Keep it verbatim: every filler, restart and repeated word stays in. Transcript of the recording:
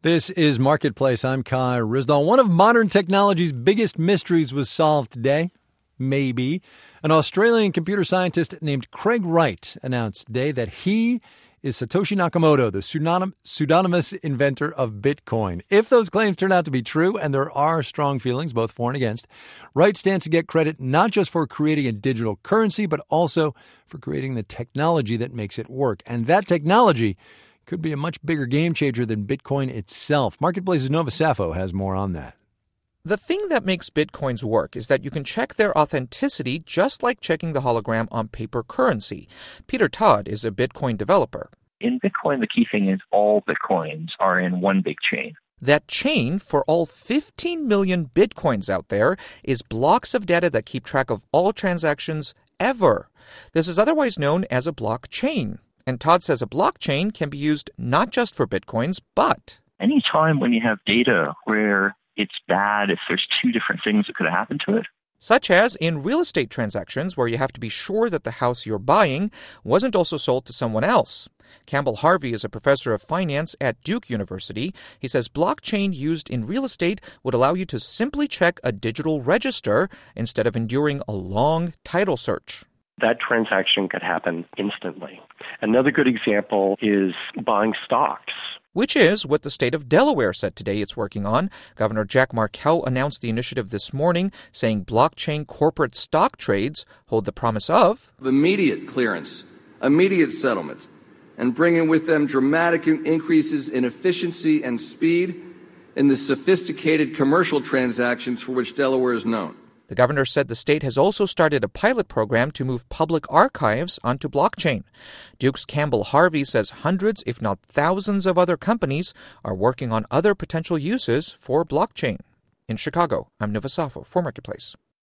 This is Marketplace. I'm Kai Ryssdal. One of modern technology's biggest mysteries was solved today. Maybe. An Australian computer scientist named Craig Wright announced today that he is Satoshi Nakamoto, the pseudonym- pseudonymous inventor of Bitcoin. If those claims turn out to be true, and there are strong feelings, both for and against, Wright stands to get credit not just for creating a digital currency, but also for creating the technology that makes it work. And that technology could be a much bigger game changer than Bitcoin itself. Marketplace's Nova Safo has more on that. The thing that makes Bitcoins work is that you can check their authenticity just like checking the hologram on paper currency. Peter Todd is a Bitcoin developer. In Bitcoin, the key thing is all Bitcoins are in one big chain. That chain, for all fifteen million Bitcoins out there, is blocks of data that keep track of all transactions ever. This is otherwise known as a blockchain. And Todd says a blockchain can be used not just for Bitcoins, but any time when you have data where it's bad if there's two different things that could have happened to it. Such as in real estate transactions where you have to be sure that the house you're buying wasn't also sold to someone else. Campbell Harvey is a professor of finance at Duke University. He says blockchain used in real estate would allow you to simply check a digital register instead of enduring a long title search. That transaction could happen instantly. Another good example is buying stocks. Which is what the state of Delaware said today it's working on. Governor Jack Markell announced the initiative this morning, saying blockchain corporate stock trades hold the promise of immediate clearance, immediate settlement, and bringing with them dramatic increases in efficiency and speed in the sophisticated commercial transactions for which Delaware is known. The governor said the state has also started a pilot program to move public archives onto blockchain. Duke's Campbell Harvey says hundreds, if not thousands, of other companies are working on other potential uses for blockchain. In Chicago, I'm Nova Safo for Marketplace.